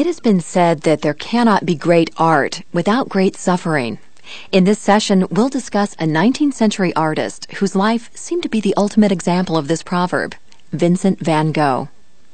It has been said that there cannot be great art without great suffering. In this session, we'll discuss a 19th century artist whose life seemed to be the ultimate example of this proverb, Vincent van Gogh.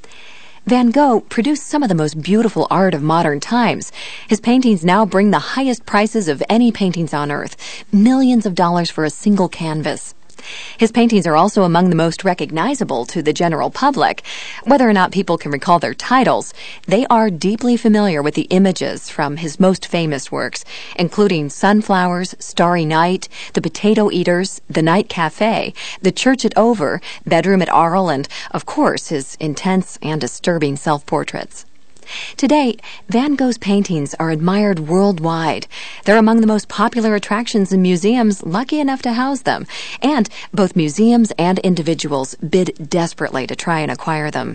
Van Gogh produced some of the most beautiful art of modern times. His paintings now bring the highest prices of any paintings on earth, millions of dollars for a single canvas. His paintings are also among the most recognizable to the general public. Whether or not people can recall their titles, they are deeply familiar with the images from his most famous works, including Sunflowers, Starry Night, The Potato Eaters, The Night Cafe, The Church at Over, Bedroom at Arles, and, of course, his intense and disturbing self-portraits. Today, Van Gogh's paintings are admired worldwide. They're among the most popular attractions in museums lucky enough to house them, and both museums and individuals bid desperately to try and acquire them.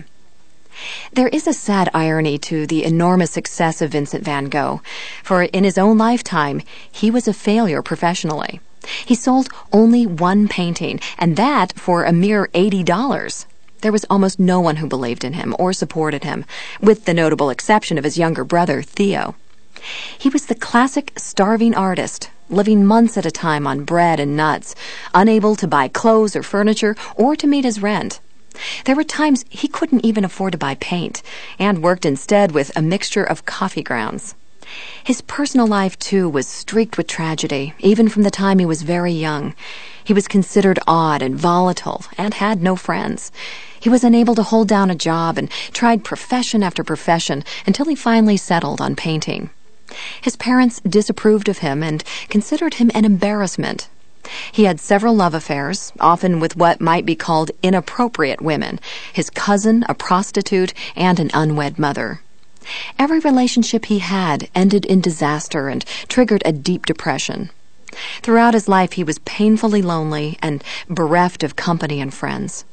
There is a sad irony to the enormous success of Vincent van Gogh, for in his own lifetime, he was a failure professionally. He sold only one painting, and that for a mere $80. There was almost no one who believed in him or supported him, with the notable exception of his younger brother, Theo. He was the classic starving artist, living months at a time on bread and nuts, unable to buy clothes or furniture or to meet his rent. There were times he couldn't even afford to buy paint, and worked instead with a mixture of coffee grounds. His personal life, too, was streaked with tragedy, even from the time he was very young. He was considered odd and volatile and had no friends. He was unable to hold down a job and tried profession after profession until he finally settled on painting. His parents disapproved of him and considered him an embarrassment. He had several love affairs, often with what might be called inappropriate women, his cousin, a prostitute, and an unwed mother. Every relationship he had ended in disaster and triggered a deep depression. Throughout his life, he was painfully lonely and bereft of company and friends.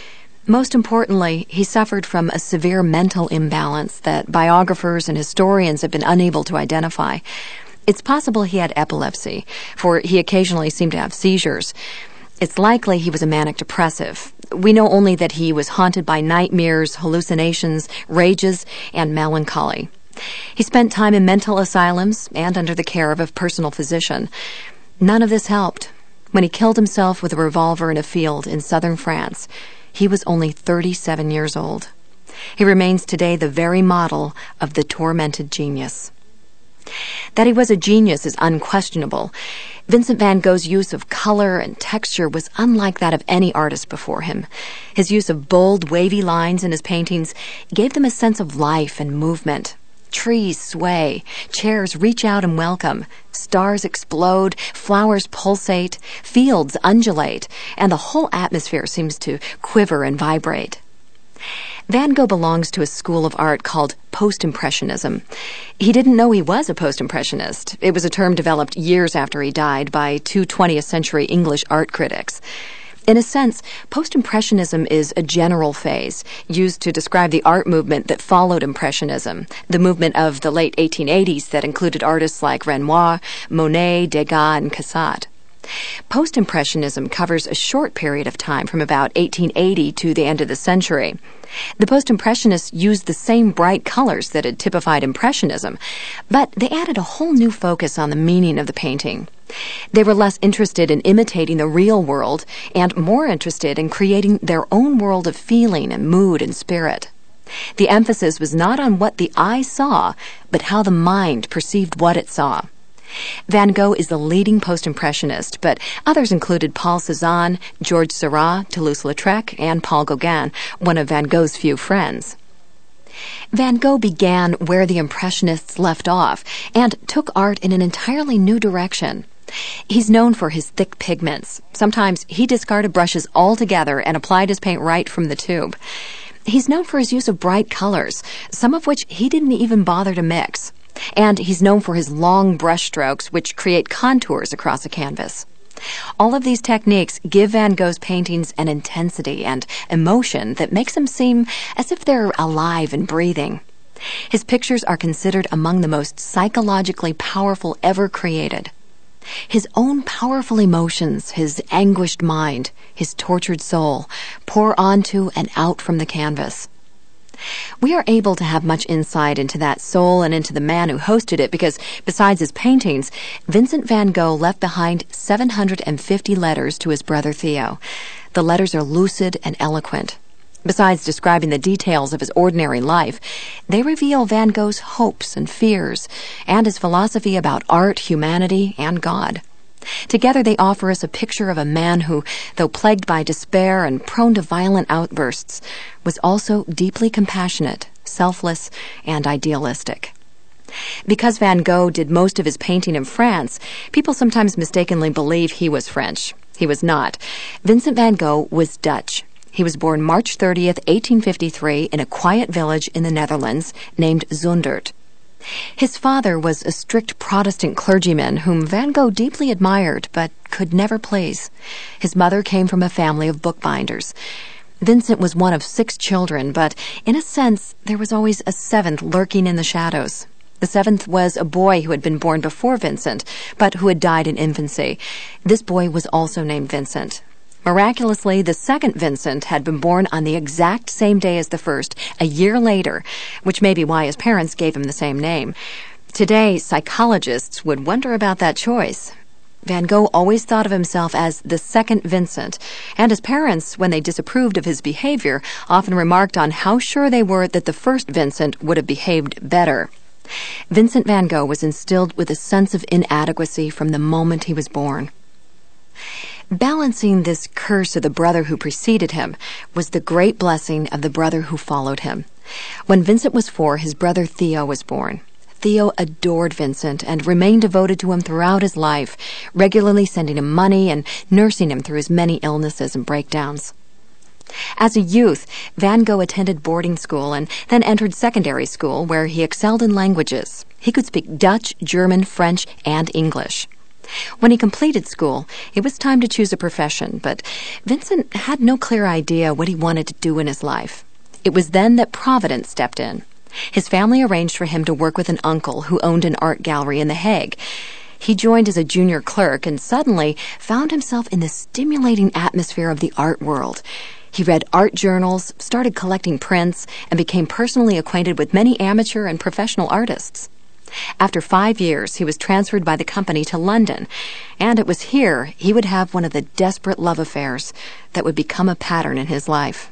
Most importantly, he suffered from a severe mental imbalance that biographers and historians have been unable to identify. It's possible he had epilepsy, for he occasionally seemed to have seizures. It's likely he was a manic depressive. We know only that he was haunted by nightmares, hallucinations, rages, and melancholy. He spent time in mental asylums and under the care of a personal physician. None of this helped. When he killed himself with a revolver in a field in southern France, he was only 37 years old. He remains today the very model of the tormented genius. That he was a genius is unquestionable. Vincent van Gogh's use of color and texture was unlike that of any artist before him. His use of bold, wavy lines in his paintings gave them a sense of life and movement. Trees sway, chairs reach out and welcome, stars explode, flowers pulsate, fields undulate, and the whole atmosphere seems to quiver and vibrate. Van Gogh belongs to a school of art called post-impressionism. He didn't know he was a post-impressionist. It was a term developed years after he died by two 20th century English art critics. In a sense, post-impressionism is a general phase used to describe the art movement that followed Impressionism, the movement of the late 1880s that included artists like Renoir, Monet, Degas, and Cassatt. Post-Impressionism covers a short period of time from about 1880 to the end of the century. The Post-Impressionists used the same bright colors that had typified Impressionism, but they added a whole new focus on the meaning of the painting. They were less interested in imitating the real world and more interested in creating their own world of feeling and mood and spirit. The emphasis was not on what the eye saw, but how the mind perceived what it saw. Van Gogh is the leading post-impressionist, but others included Paul Cézanne, Georges Seurat, Toulouse-Lautrec, and Paul Gauguin, one of Van Gogh's few friends. Van Gogh began where the Impressionists left off and took art in an entirely new direction. He's known for his thick pigments. Sometimes he discarded brushes altogether and applied his paint right from the tube. He's known for his use of bright colors, some of which he didn't even bother to mix. And he's known for his long brush strokes, which create contours across a canvas. All of these techniques give Van Gogh's paintings an intensity and emotion that makes them seem as if they're alive and breathing. His pictures are considered among the most psychologically powerful ever created. His own powerful emotions, his anguished mind, his tortured soul, pour onto and out from the canvas. We are able to have much insight into that soul and into the man who hosted it because, besides his paintings, Vincent van Gogh left behind 750 letters to his brother Theo. The letters are lucid and eloquent. Besides describing the details of his ordinary life, they reveal Van Gogh's hopes and fears, and his philosophy about art, humanity, and God. Together they offer us a picture of a man who, though plagued by despair and prone to violent outbursts, was also deeply compassionate, selfless, and idealistic. Because Van Gogh did most of his painting in France, people sometimes mistakenly believe he was French. He was not. Vincent van Gogh was Dutch. He was born March 30th, 1853, in a quiet village in the Netherlands named Zundert. His father was a strict Protestant clergyman whom Van Gogh deeply admired but could never please. His mother came from a family of bookbinders. Vincent was one of 6 children, but in a sense there was always a 7th lurking in the shadows. The 7th was a boy who had been born before Vincent, but who had died in infancy. This boy was also named Vincent. Miraculously, the 2nd Vincent had been born on the exact same day as the 1st, a year later, which may be why his parents gave him the same name. Today, psychologists would wonder about that choice. Van Gogh always thought of himself as the 2nd Vincent, and his parents, when they disapproved of his behavior, often remarked on how sure they were that the 1st Vincent would have behaved better. Vincent van Gogh was instilled with a sense of inadequacy from the moment he was born. Balancing this curse of the brother who preceded him was the great blessing of the brother who followed him. When Vincent was 4, his brother Theo was born. Theo adored Vincent and remained devoted to him throughout his life, regularly sending him money and nursing him through his many illnesses and breakdowns. As a youth, Van Gogh attended boarding school and then entered secondary school where he excelled in languages. He could speak Dutch, German, French, and English. When he completed school, it was time to choose a profession, but Vincent had no clear idea what he wanted to do in his life. It was then that Providence stepped in. His family arranged for him to work with an uncle who owned an art gallery in The Hague. He joined as a junior clerk and suddenly found himself in the stimulating atmosphere of the art world. He read art journals, started collecting prints, and became personally acquainted with many amateur and professional artists. After 5 years, he was transferred by the company to London, and it was here he would have one of the desperate love affairs that would become a pattern in his life.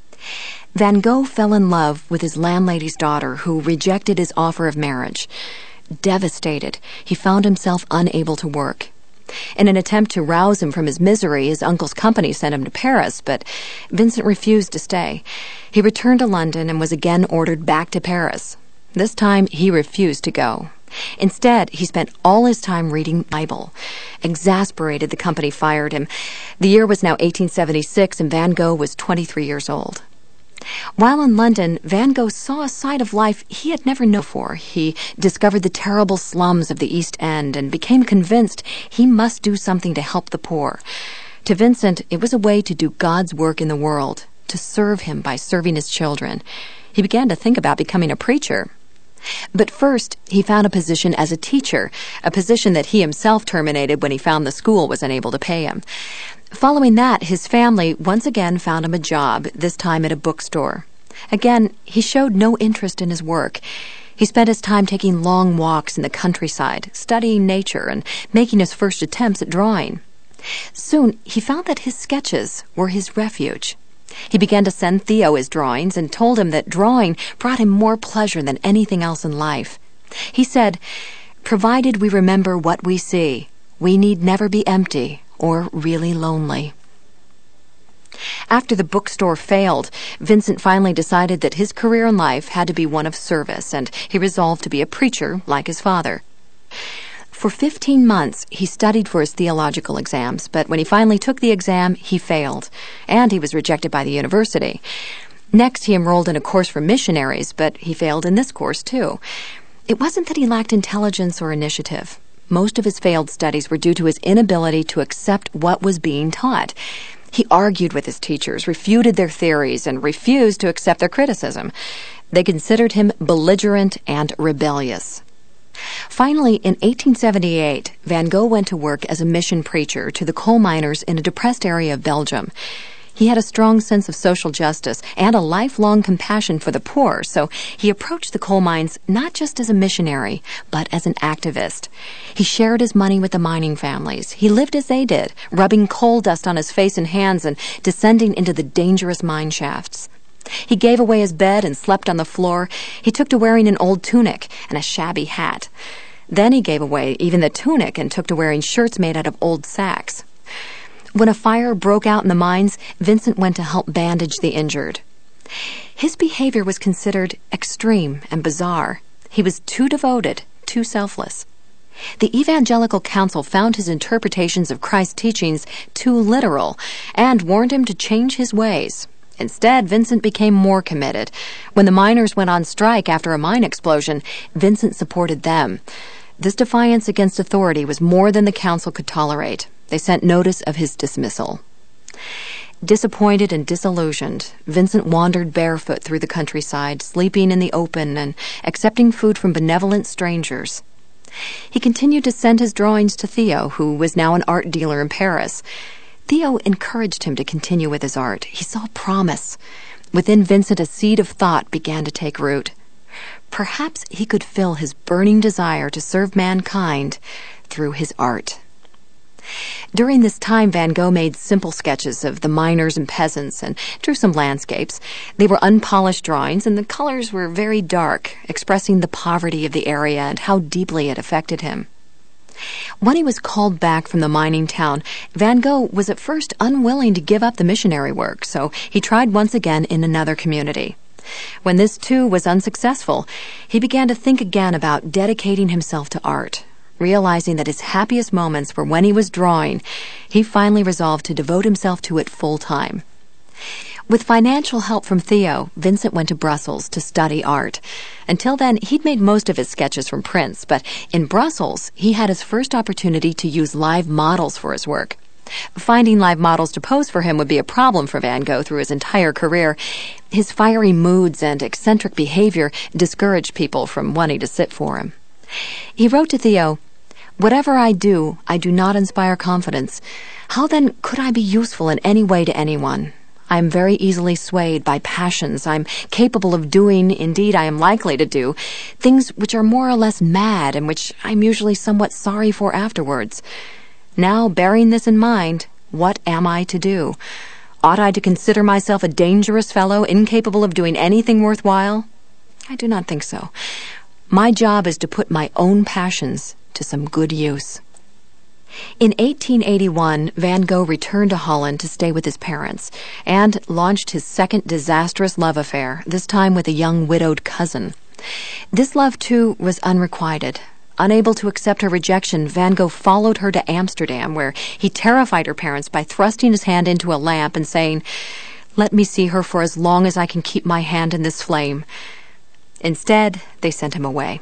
Van Gogh fell in love with his landlady's daughter, who rejected his offer of marriage. Devastated, he found himself unable to work. In an attempt to rouse him from his misery, his uncle's company sent him to Paris, but Vincent refused to stay. He returned to London and was again ordered back to Paris. This time, he refused to go. Instead, he spent all his time reading the Bible. Exasperated, the company fired him. The year was now 1876, and Van Gogh was 23 years old. While in London, Van Gogh saw a side of life he had never known before. He discovered the terrible slums of the East End and became convinced he must do something to help the poor. To Vincent, it was a way to do God's work in the world, to serve him by serving his children. He began to think about becoming a preacher. But first, he found a position as a teacher, a position that he himself terminated when he found the school was unable to pay him. Following that, his family once again found him a job, this time at a bookstore. Again, he showed no interest in his work. He spent his time taking long walks in the countryside, studying nature, and making his first attempts at drawing. Soon, he found that his sketches were his refuge. He began to send Theo his drawings and told him that drawing brought him more pleasure than anything else in life. He said, "Provided we remember what we see, we need never be empty or really lonely." After the bookstore failed, Vincent finally decided that his career in life had to be one of service, and he resolved to be a preacher like his father. For 15 months, he studied for his theological exams, but when he finally took the exam, he failed, and he was rejected by the university. Next, he enrolled in a course for missionaries, but he failed in this course, too. It wasn't that he lacked intelligence or initiative. Most of his failed studies were due to his inability to accept what was being taught. He argued with his teachers, refuted their theories, and refused to accept their criticism. They considered him belligerent and rebellious. Finally, in 1878, Van Gogh went to work as a mission preacher to the coal miners in a depressed area of Belgium. He had a strong sense of social justice and a lifelong compassion for the poor, so he approached the coal mines not just as a missionary, but as an activist. He shared his money with the mining families. He lived as they did, rubbing coal dust on his face and hands and descending into the dangerous mine shafts. He gave away his bed and slept on the floor. He took to wearing an old tunic and a shabby hat. Then he gave away even the tunic and took to wearing shirts made out of old sacks. When a fire broke out in the mines, Vincent went to help bandage the injured. His behavior was considered extreme and bizarre. He was too devoted, too selfless. The Evangelical Council found his interpretations of Christ's teachings too literal and warned him to change his ways. Instead, Vincent became more committed. When the miners went on strike after a mine explosion, Vincent supported them. This defiance against authority was more than the council could tolerate. They sent notice of his dismissal. Disappointed and disillusioned, Vincent wandered barefoot through the countryside, sleeping in the open and accepting food from benevolent strangers. He continued to send his drawings to Theo, who was now an art dealer in Paris. Theo encouraged him to continue with his art. He saw promise. Within Vincent, a seed of thought began to take root. Perhaps he could fill his burning desire to serve mankind through his art. During this time, Van Gogh made simple sketches of the miners and peasants and drew some landscapes. They were unpolished drawings, and the colors were very dark, expressing the poverty of the area and how deeply it affected him. When he was called back from the mining town, Van Gogh was at first unwilling to give up the missionary work, so he tried once again in another community. When this too was unsuccessful, he began to think again about dedicating himself to art. Realizing that his happiest moments were when he was drawing, he finally resolved to devote himself to it full time. With financial help from Theo, Vincent went to Brussels to study art. Until then, he'd made most of his sketches from prints, but in Brussels, he had his first opportunity to use live models for his work. Finding live models to pose for him would be a problem for Van Gogh through his entire career. His fiery moods and eccentric behavior discouraged people from wanting to sit for him. He wrote to Theo, "Whatever I do not inspire confidence. How then could I be useful in any way to anyone? I am very easily swayed by passions. I am capable of doing, indeed I am likely to do, things which are more or less mad and which I am usually somewhat sorry for afterwards. Now, bearing this in mind, what am I to do? Ought I to consider myself a dangerous fellow, incapable of doing anything worthwhile? I do not think so. My job is to put my own passions to some good use." In 1881, Van Gogh returned to Holland to stay with his parents and launched his second disastrous love affair, this time with a young widowed cousin. This love, too, was unrequited. Unable to accept her rejection, Van Gogh followed her to Amsterdam, where he terrified her parents by thrusting his hand into a lamp and saying, "Let me see her for as long as I can keep my hand in this flame." Instead, they sent him away.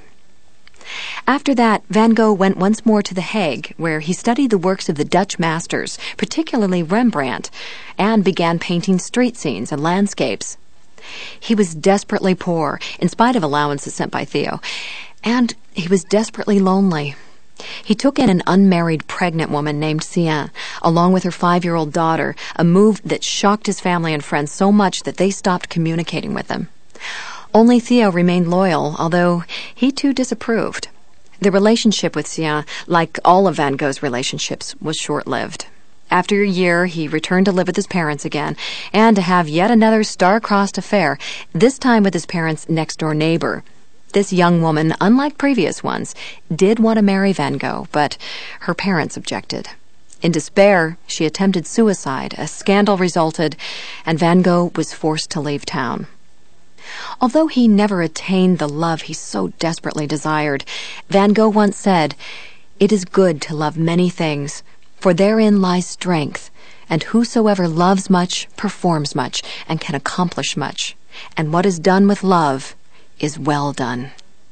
After that, Van Gogh went once more to The Hague, where he studied the works of the Dutch masters, particularly Rembrandt, and began painting street scenes and landscapes. He was desperately poor, in spite of allowances sent by Theo, and he was desperately lonely. He took in an unmarried pregnant woman named Sienne, along with her 5-year-old daughter, a move that shocked his family and friends so much that they stopped communicating with him. Only Theo remained loyal, although he too disapproved. The relationship with Sienne, like all of Van Gogh's relationships, was short-lived. After a year, he returned to live with his parents again, and to have yet another star-crossed affair, this time with his parents' next-door neighbor. This young woman, unlike previous ones, did want to marry Van Gogh, but her parents objected. In despair, she attempted suicide. A scandal resulted, and Van Gogh was forced to leave town. Although he never attained the love he so desperately desired, Van Gogh once said, "It is good to love many things, for therein lies strength, and whosoever loves much performs much, and can accomplish much, and what is done with love is well done."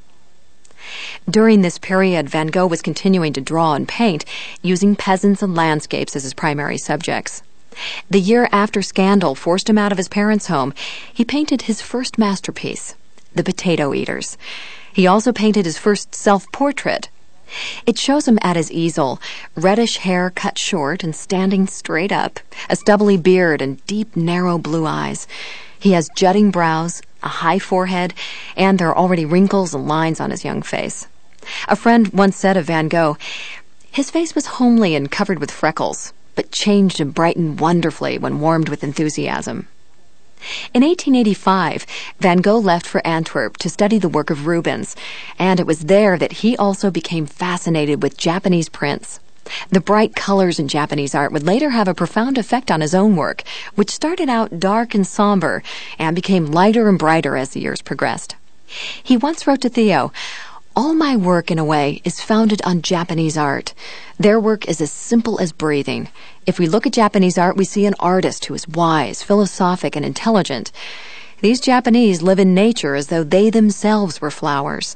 During this period, Van Gogh was continuing to draw and paint, using peasants and landscapes as his primary subjects. The year after scandal forced him out of his parents' home, he painted his first masterpiece, The Potato Eaters. He also painted his first self-portrait. It shows him at his easel, reddish hair cut short and standing straight up, a stubbly beard and deep, narrow blue eyes. He has jutting brows, a high forehead, and there are already wrinkles and lines on his young face. A friend once said of Van Gogh, "His face was homely and covered with freckles, but changed and brightened wonderfully when warmed with enthusiasm." In 1885, Van Gogh left for Antwerp to study the work of Rubens, and it was there that he also became fascinated with Japanese prints. The bright colors in Japanese art would later have a profound effect on his own work, which started out dark and somber and became lighter and brighter as the years progressed. He once wrote to Theo, "All my work, in a way, is founded on Japanese art. Their work is as simple as breathing. If we look at Japanese art, we see an artist who is wise, philosophic, and intelligent. These Japanese live in nature as though they themselves were flowers."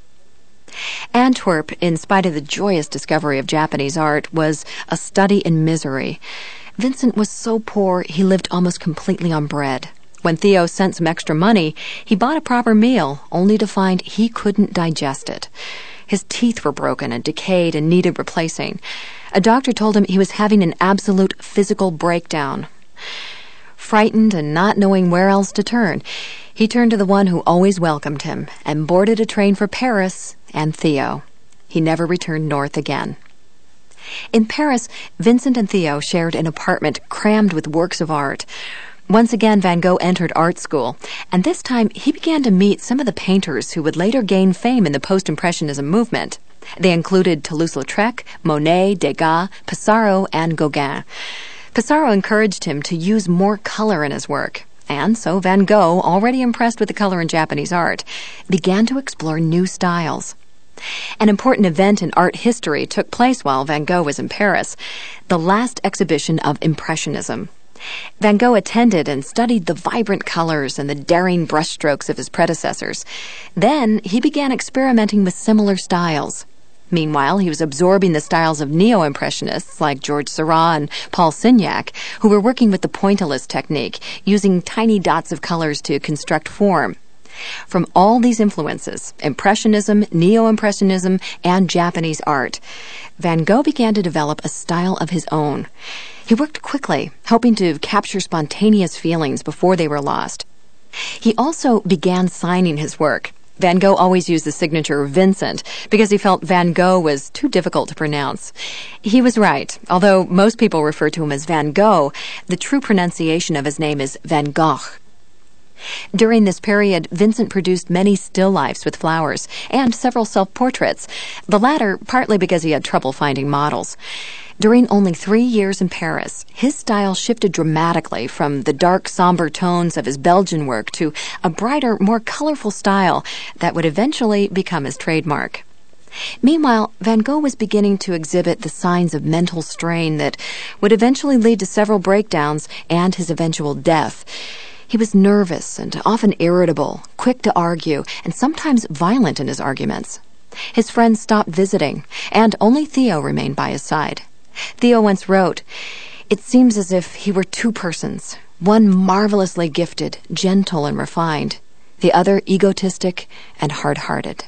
Antwerp, in spite of the joyous discovery of Japanese art, was a study in misery. Vincent was so poor he lived almost completely on bread. When Theo sent some extra money, he bought a proper meal, only to find he couldn't digest it. His teeth were broken and decayed and needed replacing. A doctor told him he was having an absolute physical breakdown. Frightened and not knowing where else to turn, he turned to the one who always welcomed him and boarded a train for Paris and Theo. He never returned north again. In Paris, Vincent and Theo shared an apartment crammed with works of art. Once again, Van Gogh entered art school, and this time he began to meet some of the painters who would later gain fame in the Post-Impressionism movement. They included Toulouse-Lautrec, Monet, Degas, Pissarro, and Gauguin. Pissarro encouraged him to use more color in his work, and so Van Gogh, already impressed with the color in Japanese art, began to explore new styles. An important event in art history took place while Van Gogh was in Paris, the last exhibition of Impressionism. Van Gogh attended and studied the vibrant colors and the daring brushstrokes of his predecessors. Then he began experimenting with similar styles. Meanwhile, he was absorbing the styles of neo-impressionists like Georges Seurat and Paul Signac, who were working with the pointillist technique, using tiny dots of colors to construct form. From all these influences, Impressionism, Neo-Impressionism, and Japanese art, Van Gogh began to develop a style of his own. He worked quickly, hoping to capture spontaneous feelings before they were lost. He also began signing his work. Van Gogh always used the signature Vincent because he felt Van Gogh was too difficult to pronounce. He was right. Although most people refer to him as Van Gogh, the true pronunciation of his name is Van Gogh. During this period, Vincent produced many still lifes with flowers and several self-portraits, the latter partly because he had trouble finding models. During only 3 years in Paris, his style shifted dramatically from the dark, somber tones of his Belgian work to a brighter, more colorful style that would eventually become his trademark. Meanwhile, Van Gogh was beginning to exhibit the signs of mental strain that would eventually lead to several breakdowns and his eventual death. He was nervous and often irritable, quick to argue, and sometimes violent in his arguments. His friends stopped visiting, and only Theo remained by his side. Theo once wrote, "It seems as if he were two persons, one marvelously gifted, gentle, and refined, the other egotistic and hard-hearted."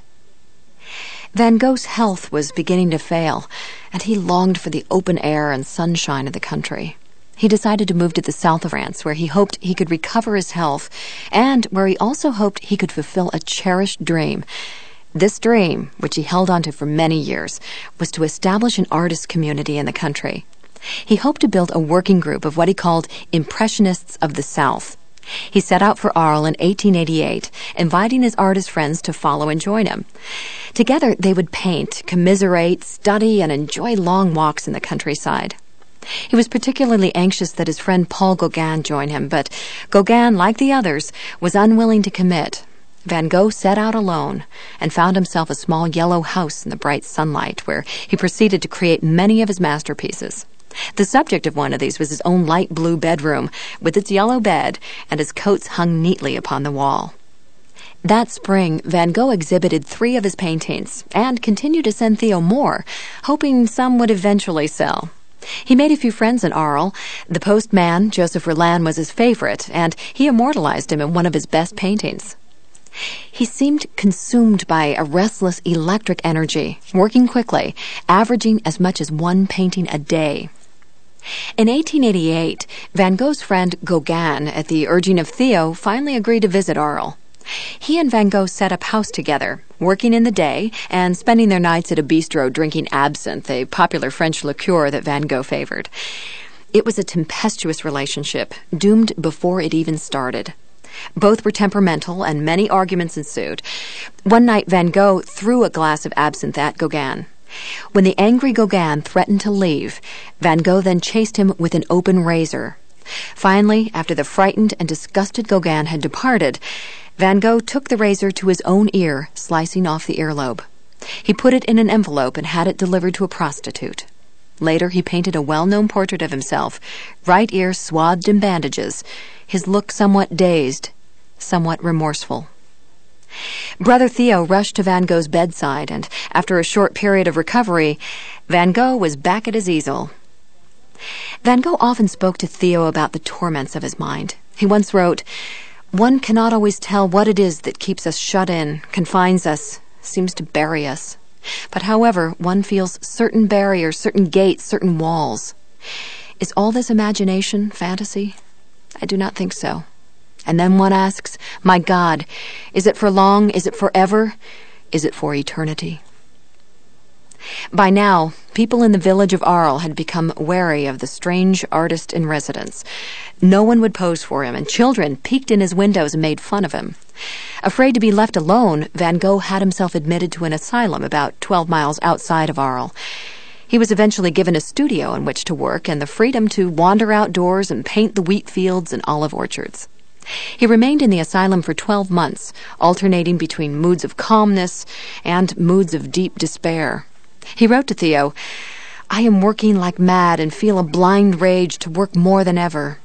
Van Gogh's health was beginning to fail, and he longed for the open air and sunshine of the country. He decided to move to the south of France, where he hoped he could recover his health, and where he also hoped he could fulfill a cherished dream. This dream, which he held on to for many years, was to establish an artist community in the country. He hoped to build a working group of what he called Impressionists of the South. He set out for Arles in 1888, inviting his artist friends to follow and join him. Together, they would paint, commiserate, study, and enjoy long walks in the countryside. He was particularly anxious that his friend Paul Gauguin join him, but Gauguin, like the others, was unwilling to commit. Van Gogh set out alone and found himself a small yellow house in the bright sunlight, where he proceeded to create many of his masterpieces. The subject of one of these was his own light blue bedroom, with its yellow bed, and his coats hung neatly upon the wall. That spring, Van Gogh exhibited 3 of his paintings, and continued to send Theo more, hoping some would eventually sell. He made a few friends in Arles. The postman, Joseph Roland, was his favorite, and he immortalized him in one of his best paintings. He seemed consumed by a restless electric energy, working quickly, averaging as much as one painting a day. In 1888, Van Gogh's friend Gauguin, at the urging of Theo, finally agreed to visit Arles. He and Van Gogh set up house together, working in the day and spending their nights at a bistro drinking absinthe, a popular French liqueur that Van Gogh favored. It was a tempestuous relationship, doomed before it even started. Both were temperamental, and many arguments ensued. One night, Van Gogh threw a glass of absinthe at Gauguin. When the angry Gauguin threatened to leave, Van Gogh then chased him with an open razor. Finally, after the frightened and disgusted Gauguin had departed, Van Gogh took the razor to his own ear, slicing off the earlobe. He put it in an envelope and had it delivered to a prostitute. Later, he painted a well-known portrait of himself, right ear swathed in bandages, his look somewhat dazed, somewhat remorseful. Brother Theo rushed to Van Gogh's bedside, and after a short period of recovery, Van Gogh was back at his easel. Van Gogh often spoke to Theo about the torments of his mind. He once wrote, "One cannot always tell what it is that keeps us shut in, confines us, seems to bury us. But however, one feels certain barriers, certain gates, certain walls. Is all this imagination, fantasy? I do not think so. And then one asks, my God, is it for long? Is it forever? Is it for eternity?" By now, people in the village of Arles had become wary of the strange artist in residence. No one would pose for him, and children peeked in his windows and made fun of him. Afraid to be left alone, Van Gogh had himself admitted to an asylum about 12 miles outside of Arles. He was eventually given a studio in which to work and the freedom to wander outdoors and paint the wheat fields and olive orchards. He remained in the asylum for 12 months, alternating between moods of calmness and moods of deep despair. He wrote to Theo, "I am working like mad and feel a blind rage to work more than ever."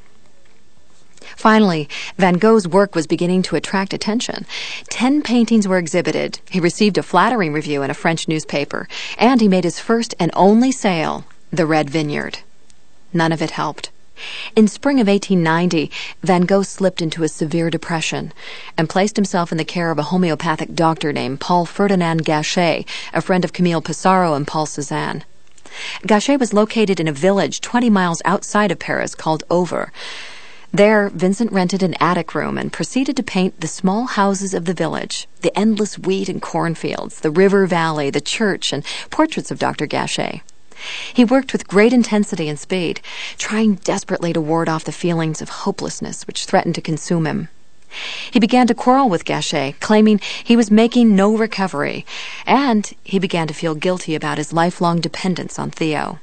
Finally, Van Gogh's work was beginning to attract attention. 10 paintings were exhibited. He received a flattering review in a French newspaper, and he made his first and only sale, The Red Vineyard. None of it helped. In spring of 1890, Van Gogh slipped into a severe depression and placed himself in the care of a homeopathic doctor named Paul Ferdinand Gachet, a friend of Camille Pissarro and Paul Cézanne. Gachet was located in a village 20 miles outside of Paris called Auvers. There, Vincent rented an attic room and proceeded to paint the small houses of the village, the endless wheat and cornfields, the river valley, the church, and portraits of Dr. Gachet. He worked with great intensity and speed, trying desperately to ward off the feelings of hopelessness which threatened to consume him. He began to quarrel with Gachet, claiming he was making no recovery, and he began to feel guilty about his lifelong dependence on Theo.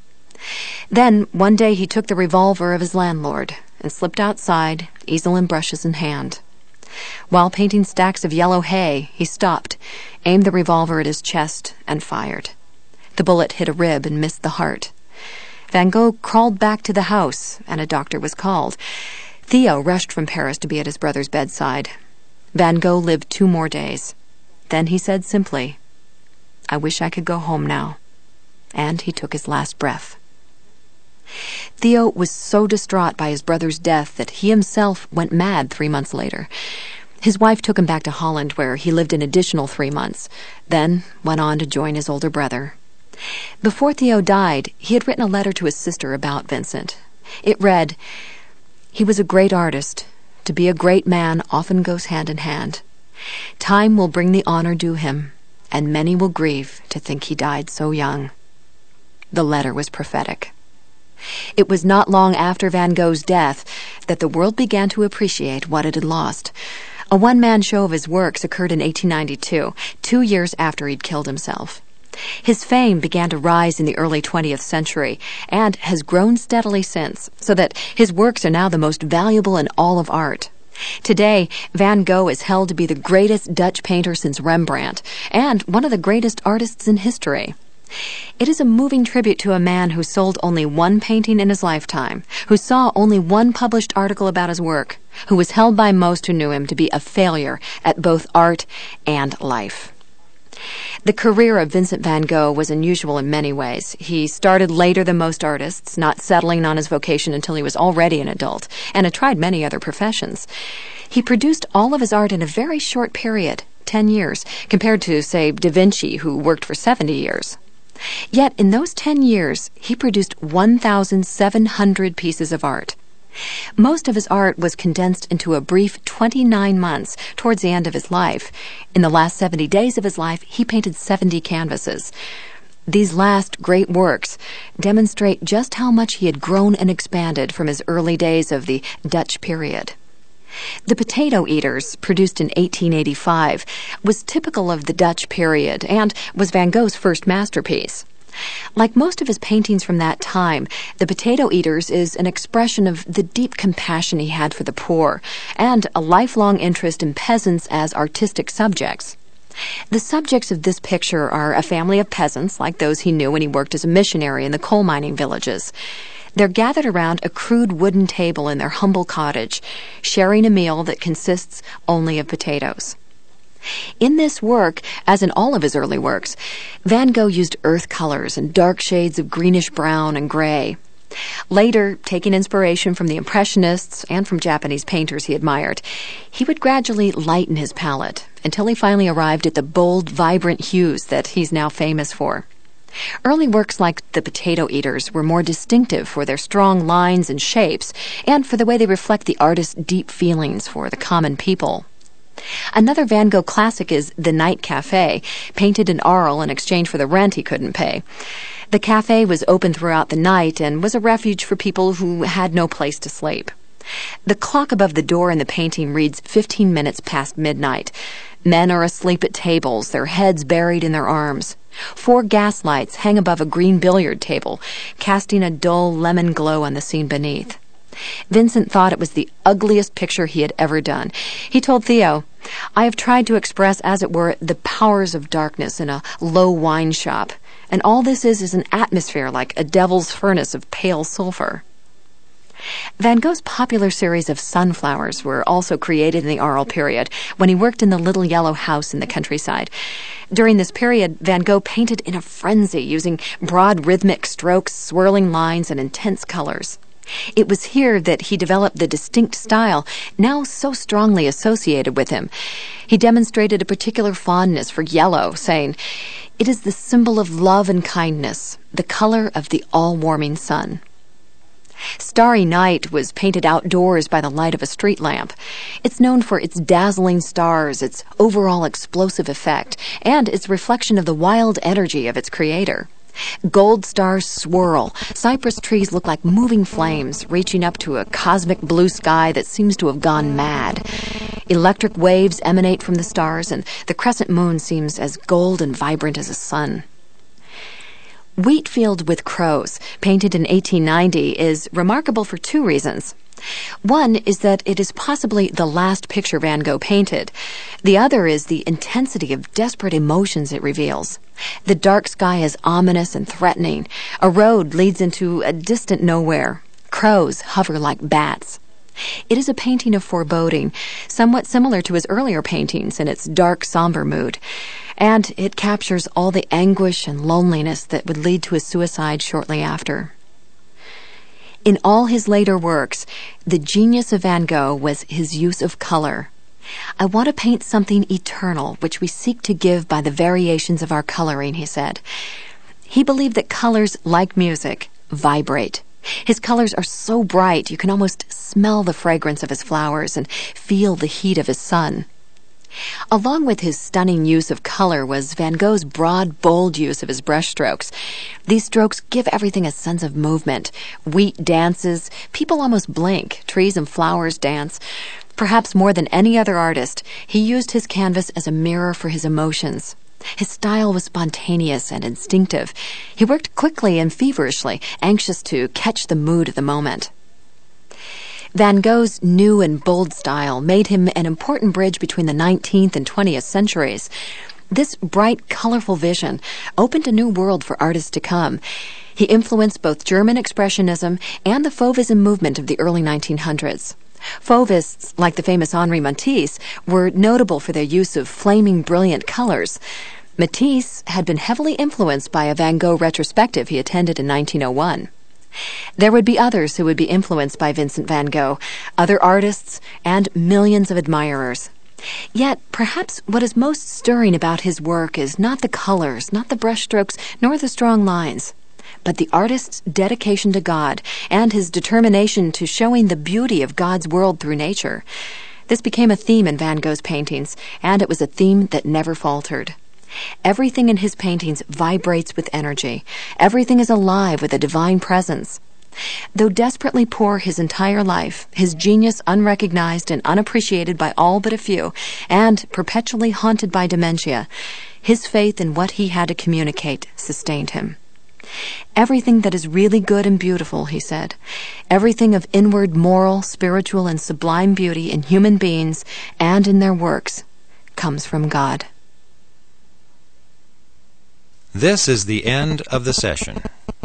Then, one day he took the revolver of his landlord and slipped outside, easel and brushes in hand. While painting stacks of yellow hay, he stopped, aimed the revolver at his chest, and fired. The bullet hit a rib and missed the heart. Van Gogh crawled back to the house, and a doctor was called. Theo rushed from Paris to be at his brother's bedside. Van Gogh lived 2 more days. Then he said simply, "I wish I could go home now." And he took his last breath. Theo was so distraught by his brother's death that he himself went mad 3 months later. His wife took him back to Holland, where he lived an additional 3 months, then went on to join his older brother. Before Theo died, he had written a letter to his sister about Vincent. It read, "He was a great artist. To be a great man often goes hand in hand. Time will bring the honor due him, and many will grieve to think he died so young." The letter was prophetic. It was not long after Van Gogh's death that the world began to appreciate what it had lost. A one-man show of his works occurred in 1892, 2 years after he'd killed himself. His fame began to rise in the early 20th century and has grown steadily since, so that his works are now the most valuable in all of art. Today, Van Gogh is held to be the greatest Dutch painter since Rembrandt and one of the greatest artists in history. It is a moving tribute to a man who sold only 1 painting in his lifetime, who saw only 1 published article about his work, who was held by most who knew him to be a failure at both art and life. The career of Vincent van Gogh was unusual in many ways. He started later than most artists, not settling on his vocation until he was already an adult, and had tried many other professions. He produced all of his art in a very short period, 10 years, compared to, say, Da Vinci, who worked for 70 years. Yet, in those 10 years, he produced 1,700 pieces of art. Most of his art was condensed into a brief 29 months towards the end of his life. In the last 70 days of his life, he painted 70 canvases. These last great works demonstrate just how much he had grown and expanded from his early days of the Dutch period. The Potato Eaters, produced in 1885, was typical of the Dutch period and was Van Gogh's first masterpiece. Like most of his paintings from that time, The Potato Eaters is an expression of the deep compassion he had for the poor and a lifelong interest in peasants as artistic subjects. The subjects of this picture are a family of peasants like those he knew when he worked as a missionary in the coal mining villages. They're gathered around a crude wooden table in their humble cottage, sharing a meal that consists only of potatoes. In this work, as in all of his early works, Van Gogh used earth colors and dark shades of greenish-brown and gray. Later, taking inspiration from the Impressionists and from Japanese painters he admired, he would gradually lighten his palette until he finally arrived at the bold, vibrant hues that he's now famous for. Early works like The Potato Eaters were more distinctive for their strong lines and shapes and for the way they reflect the artist's deep feelings for the common people. Another Van Gogh classic is The Night Café, painted in Arles in exchange for the rent he couldn't pay. The cafe was open throughout the night and was a refuge for people who had no place to sleep. The clock above the door in the painting reads 15 minutes past midnight. Men are asleep at tables, their heads buried in their arms. 4 gas lights hang above a green billiard table, casting a dull lemon glow on the scene beneath. Vincent thought it was the ugliest picture he had ever done. He told Theo, "I have tried to express, as it were, the powers of darkness in a low wine shop, and all this is an atmosphere like a devil's furnace of pale sulfur." Van Gogh's popular series of sunflowers were also created in the Arles period, when he worked in the little yellow house in the countryside. During this period, Van Gogh painted in a frenzy, using broad rhythmic strokes, swirling lines, and intense colors. It was here that he developed the distinct style now so strongly associated with him. He demonstrated a particular fondness for yellow, saying, "It is the symbol of love and kindness, the color of the all-warming sun." Starry Night was painted outdoors by the light of a street lamp. It's known for its dazzling stars, its overall explosive effect, and its reflection of the wild energy of its creator. Gold stars swirl. Cypress trees look like moving flames, reaching up to a cosmic blue sky that seems to have gone mad. Electric waves emanate from the stars, and the crescent moon seems as gold and vibrant as a sun. Wheatfield with Crows, painted in 1890, is remarkable for 2 reasons. One is that it is possibly the last picture Van Gogh painted. The other is the intensity of desperate emotions it reveals. The dark sky is ominous and threatening. A road leads into a distant nowhere. Crows hover like bats. It is a painting of foreboding, somewhat similar to his earlier paintings in its dark, somber mood. And it captures all the anguish and loneliness that would lead to his suicide shortly after. In all his later works, the genius of Van Gogh was his use of color. "I want to paint something eternal, which we seek to give by the variations of our coloring," he said. He believed that colors, like music, vibrate. His colors are so bright you can almost smell the fragrance of his flowers and feel the heat of his sun. Along with his stunning use of color was Van Gogh's broad, bold use of his brushstrokes. These strokes give everything a sense of movement. Wheat dances, people almost blink, trees and flowers dance. Perhaps more than any other artist, he used his canvas as a mirror for his emotions. His style was spontaneous and instinctive. He worked quickly and feverishly, anxious to catch the mood of the moment. Van Gogh's new and bold style made him an important bridge between the 19th and 20th centuries. This bright, colorful vision opened a new world for artists to come. He influenced both German Expressionism and the Fauvism movement of the early 1900s. Fauvists, like the famous Henri Matisse, were notable for their use of flaming, brilliant colors. Matisse had been heavily influenced by a Van Gogh retrospective he attended in 1901. There would be others who would be influenced by Vincent van Gogh, other artists, and millions of admirers. Yet, perhaps what is most stirring about his work is not the colors, not the brushstrokes, nor the strong lines, but the artist's dedication to God and his determination to showing the beauty of God's world through nature. This became a theme in Van Gogh's paintings, and it was a theme that never faltered. Everything in his paintings vibrates with energy. Everything is alive with a divine presence. Though desperately poor his entire life, his genius unrecognized and unappreciated by all but a few, and perpetually haunted by dementia, his faith in what he had to communicate sustained him. Everything that is really good and beautiful, he said, everything of inward moral, spiritual, and sublime beauty in human beings and in their works, comes from God. This is the end of the session.